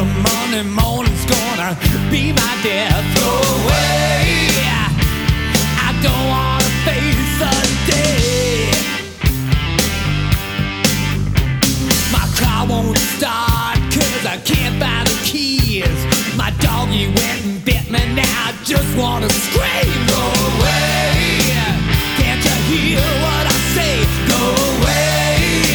the Monday morning's gonna be my death away. I don't wanna face the day. My car won't start 'cause I can't find the keys. My doggy went and bit me, now I just wanna scream.